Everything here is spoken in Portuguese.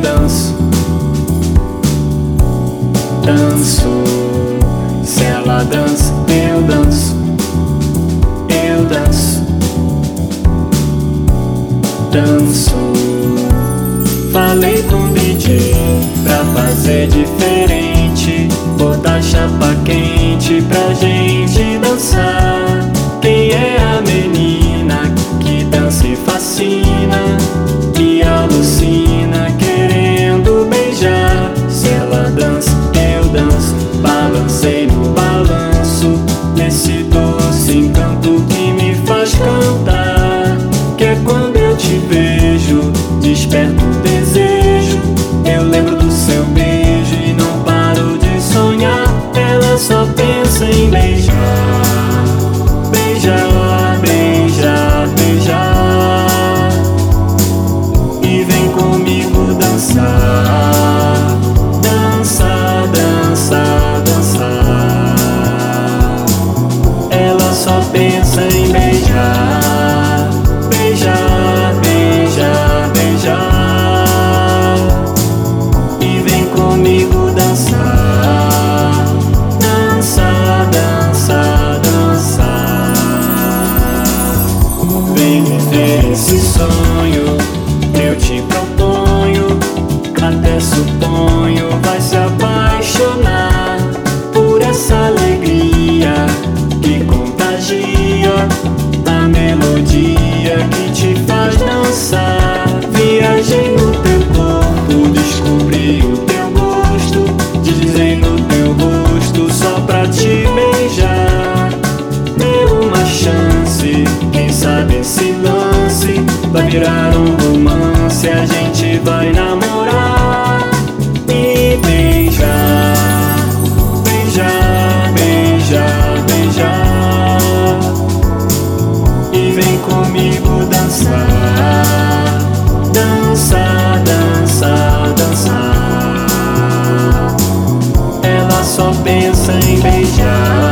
danço, danço. Se ela dança, eu danço, eu danço, danço. Falei com o DJ pra fazer diferente, botar chapa quente pra gente dançar. Quem é a menina que dança e fascina, que alucina querendo beijar? Se ela dança, eu danço, balancei no balanço, nesse doce encanto que me faz cantar. Que é quando eu te vejo, desperto o desejo, eu lembro do seu beijo e não paro de sonhar. Ela só pensa em beijar, beijar, beijar, beijar. E vem comigo dançar, dançar, dançar, dançar. Ela só pensa em beijar, beijar, beijar, beijar. E vem comigo dançar, dançar, dançar, dançar. Vem viver esse sonho, eu te proponho, até suponho vai se apaixonar por essa alegria que contagia, a melodia que te faz dançar. Viajei no teu corpo, descobri o teu gosto, deslizei no teu rosto só pra te beijar. Dê uma chance, quem sabe esse lance vai virar um romance, a gente vai namorar e beijar, beijar, beijar, beijar. E vem comigo dançar, dançar, dançar, dançar. Ela só pensa em beijar.